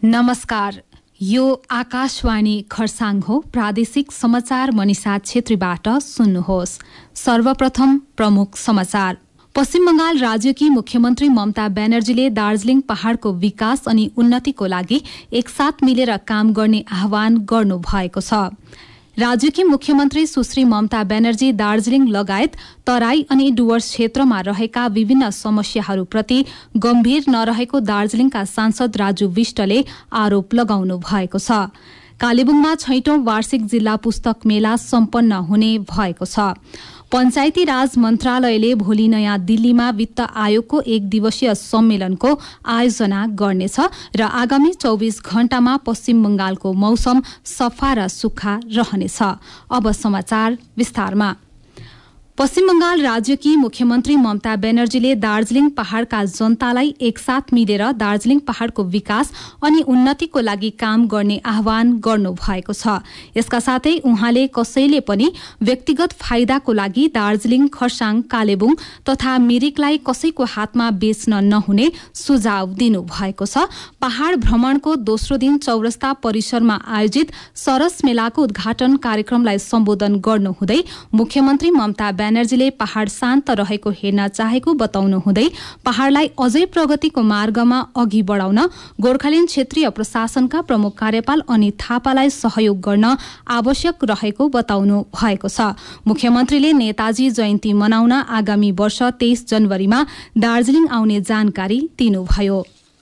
नमस्कार, यो आकाशवाणी खरसाङ हो। प्रादेशिक समाचार मनिषा छेत्रीबाट सुन्नुहोस्। सर्वप्रथम प्रमुख समाचार। पश्चिम बंगाल राज्यकी मुख्यमन्त्री ममता ब्यानर्जीले दार्जीलिङ पहाड़को विकास अनि उन्नतिको लागि एकसाथ मिलेर काम गर्ने आह्वान गर्नुभएको छ। राज्यकी मुख्यमन्त्री सुश्री ममता ब्यानर्जी दार्जीलिङ लगायत तराई अनि डुवर्स क्षेत्रमा रहेका विभिन्न समस्याहरूप्रति गम्भीर नरहेको दार्जीलिङका सांसद राजु विष्टले आरोप लगाउनु भएको छ। कालेबुङमा 6औं वार्षिक जिल्ला पुस्तक मेला सम्पन्न हुने भएको छ। पञ्चायती राज मन्त्रालयले भोलि नयाँ दिल्लीमा वित्त आयोगको एक दिवसीय सम्मेलनको आयोजना गर्नेछ र आगामी 24 घण्टामा पश्चिम बंगालको मौसम सफा र सुक्खा रहनेछ। अब समाचार विस्तारमा। पश्चिम बंगाल राज्यकी मुख्यमन्त्री ममता ब्यानर्जीले दार्जीलिङ पहाड़का जनतालाई एकसाथ मिलेर दार्जीलिङ पहाड़को विकास अनि उन्नतिको लागि काम गर्ने आह्वान गर्नुभएको छ। यसका साथै उहाँले कसैले पनि व्यक्तिगत फाइदाको लागि दार्जीलिङ, खरसाङ, कालेबुङ तथा मिरिकलाई कसैको हातमा बेच्न नहुने सुझाव दिनुभएको छ। पहाड़ भ्रमणको दोस्रो दिन चौरस्ता परिसरमा आयोजित सरस मेलाको उद्घाटन कार्यक्रमलाई सम्बोधन गर्नुहुँदै मुख्यमन्त्री ममता ब्यानर्जीले पहाड़ शान्त रहेको हेर्न चाहेको बताउनु हुँदै पहाड़लाई अझै प्रगतिको मार्गमा अघि बढाउन गोर्खाल्याण्ड क्षेत्रीय प्रशासनका प्रमुख कार्यपाल अनित थापालाई सहयोग गर्न आवश्यक रहेको बताउनु भएको छ। मुख्यमन्त्रीले नेताजी जयन्ती मनाउन आगामी वर्ष 23 जनवरीमा दार्जीलिङ आउने जानकारी दिनुभयो।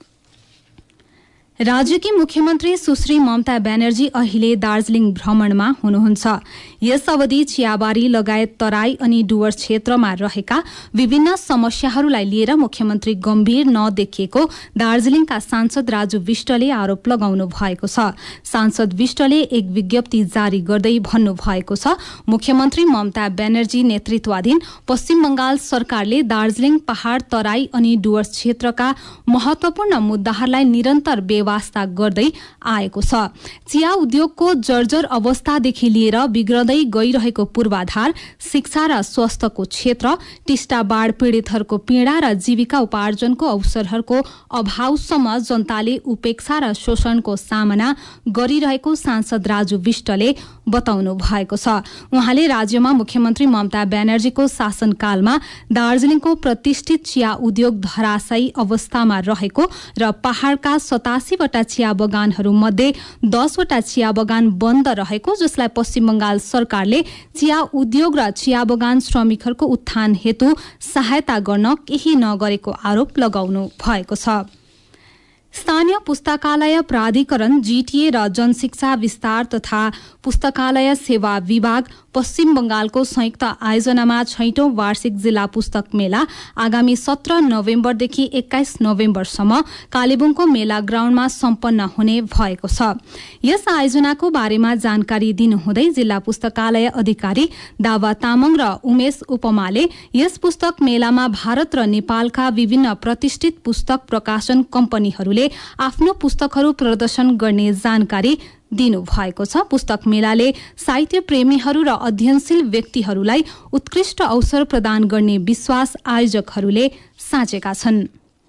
राज्यकी मुख्यमन्त्री सुश्री ममता ब्यानर्जी अहिले दार्जीलिङ भ्रमणमा हुनुहुन्छ। यस अवधि चियाबारी लगायत तराई अनि डुवर्स क्षेत्रमा रहेका विभिन्न समस्याहरूलाई लिएर मुख्यमन्त्री गम्भीर नदेखिएको दार्जीलिङका सांसद राजु विष्टले आरोप लगाउनु भएको छ। सांसद विष्टले एक विज्ञप्ति जारी गर्दै भन्नुभएको छ, मुख्यमन्त्री ममता ब्यानर्जी नेतृत्वाधीन पश्चिम बंगाल सरकारले दार्जीलिङ पहाड़, तराई अनि डुवर्स क्षेत्रका महत्वपूर्ण मुद्दाहरूलाई निरन्तर वास्ता गर्दै आएको छ। चिया उद्योगको जर्जर अवस्थादेखि लिएर बिग्रदै गइरहेको पूर्वाधार, शिक्षा र स्वास्थ्यको क्षेत्र, टिस्टा बाढ़ पीड़ितहरूको पीड़ा र जीविका उपार्जनको अवसरहरूको अभावसम्म जनताले उपेक्षा र शोषणको सामना गरिरहेको सांसद राजु विष्टले बताउनु भएको छ। उहाँले राज्यमा मुख्यमन्त्री ममता ब्यानर्जीको शासनकालमा दार्जीलिङको प्रतिष्ठित चिया उद्योग धराशायी अवस्थामा रहेको र पहाड़का 87 वटा चिया बगानहरू मध्ये 10 वटा चिया बगान बन्द रहेको, जसलाई पश्चिम बंगाल सरकारले चिया उद्योग र चिया बगान श्रमिकहरूको उत्थान हेतु सहायता गर्न केही नगरेको आरोप लगाउनु भएको छ। स्थानीय पुस्तकालय प्राधिकरण जीटीए र जनशिक्षा विस्तार तथा पुस्तकालय सेवा विभाग पश्चिम बंगालको संयुक्त आयोजनामा 6औं वार्षिक जिल्ला पुस्तक मेला आगामी 17 नोभेम्बरदेखि 21 नोभेम्बरसम्म कालेबुङको मेला ग्राउण्डमा सम्पन्न हुने भएको छ। यस आयोजनाको बारेमा जानकारी दिनुहुँदै जिल्ला पुस्तकालय अधिकारी दावा तामाङ र उमेश उपमाले यस पुस्तक मेलामा भारत र नेपालका विभिन्न प्रतिष्ठित पुस्तक प्रकाशन कम्पनीहरूले आफ्नो पुस्तकहरू प्रदर्शन गर्ने जानकारी दिनुभएको छ। पुस्तक मेलाले साहित्य प्रेमीहरू र अध्ययनशील व्यक्तिहरूलाई उत्कृष्ट अवसर प्रदान गर्ने विश्वास आयोजकहरूले साँचेका छन्।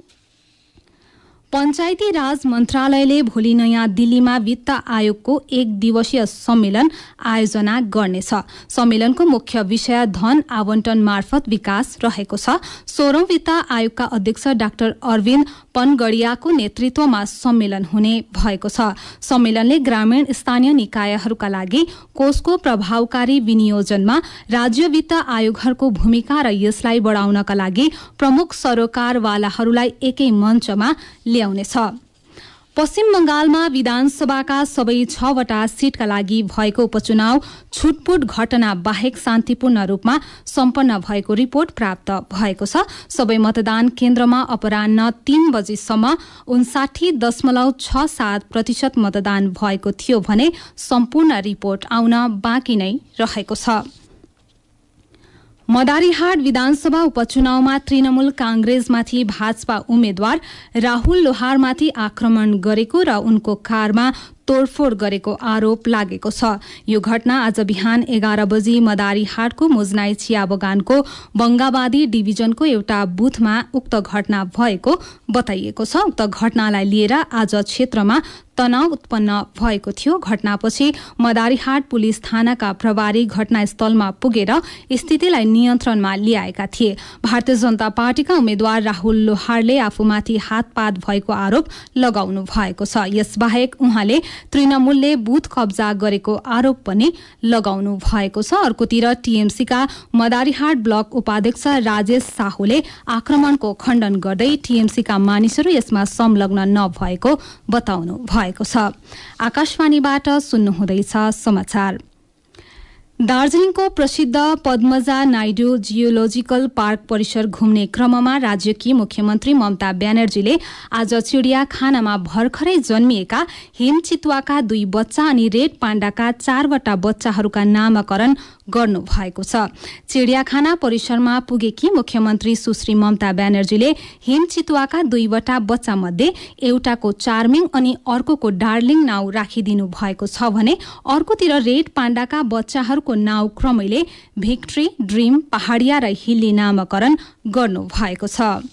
पञ्चायती राज मन्त्रालयले भोलि नयाँ दिल्लीमा वित्त आयोगको एक दिवसीय सम्मेलन आयोजना गर्नेछ। सम्मेलनको मुख्य विषय धन आवन्टन मार्फत विकास रहेको छ। 16औं वित्त आयोगका अध्यक्ष डाक्टर अरविन्द पनगडियाको नेतृत्वमा सम्मेलन हुने भएको छ। सम्मेलनले ग्रामीण स्थानीय निकायहरूका लागि कोषको प्रभावकारी विनियोजनमा राज्य वित्त आयोगहरूको भूमिका र यसलाई बढाउनका लागि प्रमुख सरोकारवालाहरूलाई एकै मञ्चमा ल्याउनेछ। पश्चिम बंगालमा विधानसभाका सबै 6 वटा सीटका लागि भएको उपचुनाव छुटपुट घटना बाहेक शान्तिपूर्ण रूपमा सम्पन्न भएको रिपोर्ट प्राप्त भएको छ। सबै मतदान केन्द्रमा अपराह्न 3 बजेसम्म 59.67% मतदान भएको थियो भने सम्पूर्ण रिपोर्ट आउन बाँकी नै रहेको छ। मदारीहाट विधानसभा उपचुनावमा तृणमूल कांग्रेसमाथि भाजपा उम्मेद्वार राहुल लोहारमाथि आक्रमण गरेको र उनको कारमा तोडफोड गरेको आरोप लागेको छ। यो घटना आज बिहान 11 बजी मदारीहाटको मुजनाई चिया बगानको बंगावादी डिभिजनको एउटा बुथमा उक्त घटना भएको बताइएको छ। उक्त घटनालाई लिएर आज क्षेत्रमा तनाव उत्पन्न भएको थियो। घटनापछि मदारीहाट पुलिस थानाका प्रभारी घटनास्थलमा पुगेर स्थितिलाई नियन्त्रणमा ल्याएका थिए। भारतीय जनता पार्टीका उम्मेद्वार राहुल लोहारले आफूमाथि हातपात भएको आरोप लगाउनु भएको छ। यसबाहेक उहाँले तृणमूलले बुथ कब्जा गरेको आरोप पनि लगाउनु भएको छ। अर्कोतिर टीएमसीका मदारीहाट ब्लक उपाध्यक्ष राजेश साहुले आक्रमणको खण्डन गर्दै टीएमसीका मानिसहरू यसमा संलग्न नभएको बताउनु भएको छ। आकाशवाणीबाट सुन्नुहुँदैछ समाचार। दार्जीलिङको प्रसिद्ध पद्मजा नाइडु जियोलोजिकल पार्क परिसर घुम्ने क्रममा राज्यकी मुख्यमन्त्री ममता ब्यानर्जीले आज चिडियाखानामा भर्खरै जन्मिएका हिमचितुवाका 2 बच्चा अनि रेड पाण्डाका 4वटा बच्चाहरूका नामाकरण गर्नु भएको छ। चिडियाखाना परिसरमा पुगेकी मुख्यमन्त्री सुश्री ममता ब्यानर्जीले हिमचितुवाका 2वटा बच्चा मध्ये एउटाको चार्मिङ अनि अर्कोको डार्लिङ नाउँ राखिदिनु भएको छ भने अर्कोतिर रेड पाण्डाका बच्चाहरूको नाउँ क्रमैले भिक्ट्री, ड्रिम, पहाडिया र हिल्ली नामाकरण गर्नु भएको छ।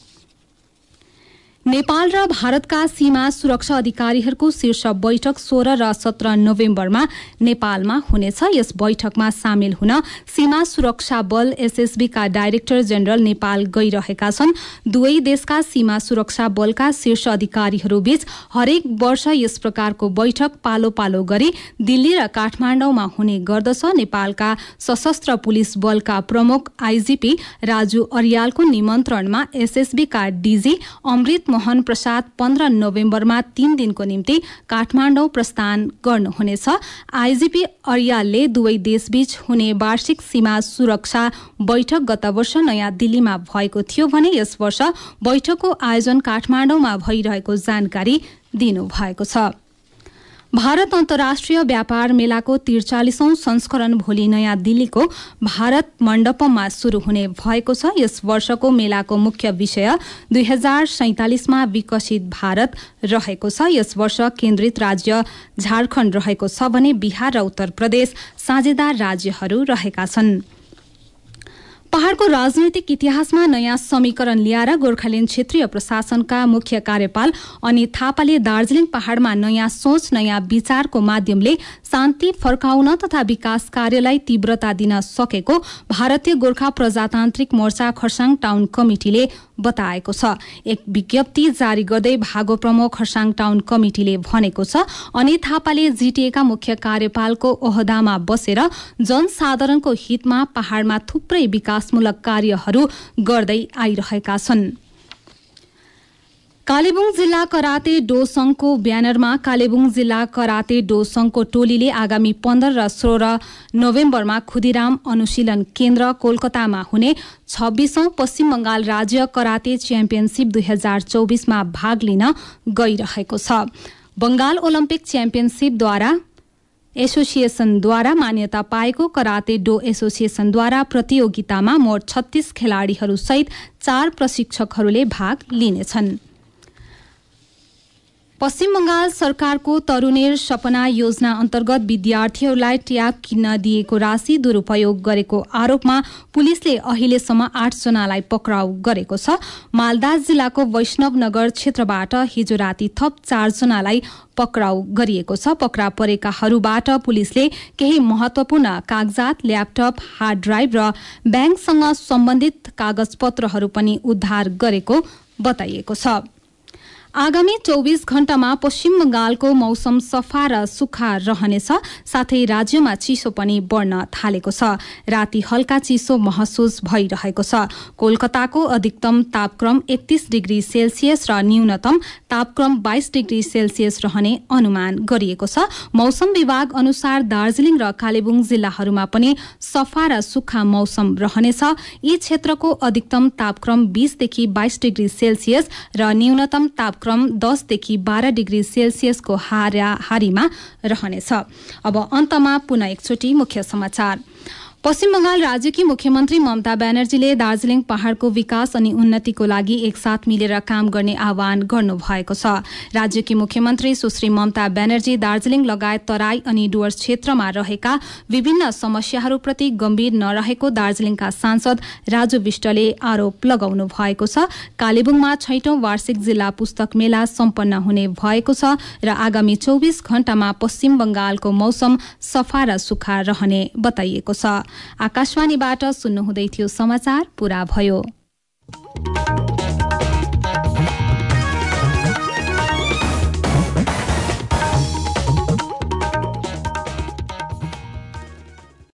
नेपाल र भारतका सीमा सुरक्षा अधिकारीहरूको शीर्ष बैठक 16 र 17 नोभेम्बरमा नेपालमा हुनेछ। यस बैठकमा सामेल हुन सीमा सुरक्षा बल एसएसबीका डाइरेक्टर जेनरल नेपाल गइरहेका छन्। दुवै देशका सीमा सुरक्षा बलका शीर्ष अधिकारीहरूबीच हरेक वर्ष यस प्रकारको बैठक पालो पालो गरी दिल्ली र काठमाडौँमा हुने गर्दछ। नेपालका सशस्त्र पुलिस बलका प्रमुख आईजीपी राजु अर्यालको निमन्त्रणमा एसएसबीका डीजी अमृत मोहन प्रसाद 15 नोभेम्बरमा 3 दिनको निम्ति काठमाडौँ प्रस्थान गर्नुहुनेछ। आईजीपी अर्यालले दुवै देशबीच हुने वार्षिक सीमा सुरक्षा बैठक गत वर्ष नयाँ दिल्लीमा भएको थियो भने यस वर्ष बैठकको आयोजन काठमाडौँमा भइरहेको जानकारी दिनुभएको छ। भारत अन्तर्राष्ट्रिय व्यापार मेलाको 43औं संस्करण भोलि नयाँ दिल्लीको भारत मण्डपममा शुरू हुने भएको छ। यस वर्षको मेलाको मुख्य विषय 2047मा विकसित भारत रहेको छ। यस वर्ष केन्द्रित राज्य झारखण्ड रहेको छ भने बिहार र उत्तर प्रदेश साझेदार राज्यहरू रहेका छन्। पहाड़को राजनैतिक इतिहासमा नयाँ समीकरण ल्याएर गोर्खाल्याण्ड क्षेत्रीय प्रशासनका मुख्य कार्यपाल अनित थापाले दार्जीलिङ पहाड़मा नयाँ सोच, नयाँ विचारको माध्यमले शान्ति फर्काउन तथा विकास कार्यलाई तीव्रता दिन सकेको भारतीय गोर्खा प्रजातान्त्रिक मोर्चा खरसाङ टाउन कमिटिले बताएको छ। एक विज्ञप्ति जारी गर्दै भागो प्रमुख खरसाङ टाउन कमिटिले भनेको छ, अनित थापाले जीटीएका मुख्य कार्यपालको ओहदामा बसेर जनसाधारणको हितमा पहाड़मा थुप्रै विकासमूलक कार्यहरू गर्दै आइरहेका छन्। कालेबुङ जिल्ला कराते डो संघको ब्यानरमा कालेबुङ जिल्ला कराते डो संघको टोलीले आगामी 15 र 16 नोभेम्बरमा खुदीराम अनुशीलन केन्द्र कोलकातामा हुने 26औं पश्चिम बंगाल राज्य कराते च्याम्पियनशीप 2024मा भाग लिन गइरहेको छ। बंगाल ओलम्पिक च्याम्पियनशीपद्वारा एसोसिएसनद्वारा मान्यता पाएको कराते डो एसोसिएसनद्वारा प्रतियोगितामा मोट 36 खेलाड़ीहरू सहित 4 प्रशिक्षकहरूले भाग लिनेछन्। पश्चिम बंगाल सरकारको तरुणेर सपना योजना अन्तर्गत विद्यार्थीहरूलाई ट्याब किन्न दिएको राशि दुरूपयोग गरेको आरोपमा पुलिसले अहिलेसम्म 8 जनालाई पक्राउ गरेको छ। मालदा जिल्लाको वैष्णवनगर क्षेत्रबाट हिजो राति थप 4 जनालाई पक्राउ गरिएको छ। पक्रा परेकाहरूबाट पुलिसले केही महत्वपूर्ण कागजात, ल्यापटप, हार्ड ड्राइभ र ब्याङ्कसँग सम्बन्धित कागजपत्रहरू पनि उद्धार गरेको बताइएको छ। आगामी 24 घण्टामा पश्चिम बंगालको मौसम सफा र सुक्खा रहनेछ, साथै राज्यमा चिसो पनि बढ्न थालेको छ। राति हल्का चिसो महसुस भइरहेको छ। कोलकाताको अधिकतम तापक्रम 31 डिग्री सेल्सियस र न्यूनतम तापक्रम 22 डिग्री सेल्सियस रहने अनुमान गरिएको छ। मौसम विभाग अनुसार दार्जीलिङ र कालेबुङ जिल्लाहरूमा पनि सफा र सुक्खा मौसम रहनेछ। यी क्षेत्रको अधिकतम तापक्रम 20 देखि 22 डिग्री सेल्सियस र न्यूनतम तापक्रम 10 देखि 12 डिग्री सेल्सियसको हारीमा रहनेछ। अब अन्तमा पुनः एकचोटि मुख्य समाचार। पश्चिम बंगाल राज्यकी मुख्यमन्त्री ममता ब्यानर्जीले दार्जीलिङ पहाड़को विकास अनि उन्नतिको लागि एकसाथ मिलेर काम गर्ने आह्वान गर्नुभएको छ। राज्यकी मुख्यमन्त्री सुश्री ममता ब्यानर्जी दार्जीलिङ लगायत तराई अनि डुवर्स क्षेत्रमा रहेका विभिन्न समस्याहरूप्रति गम्भीर नरहेको दार्जीलिङका सांसद राजु विष्टले आरोप लगाउनु भएको छ। कालेबुङमा 6औं वार्षिक जिल्ला पुस्तक मेला सम्पन्न हुने भएको छ र आगामी 24 घण्टामा पश्चिम बंगालको मौसम सफा र सुखा रहने बताइएको छ। आकाशवाणीबाट सुन्नुहुँदै थियो समाचार पूरा भयो।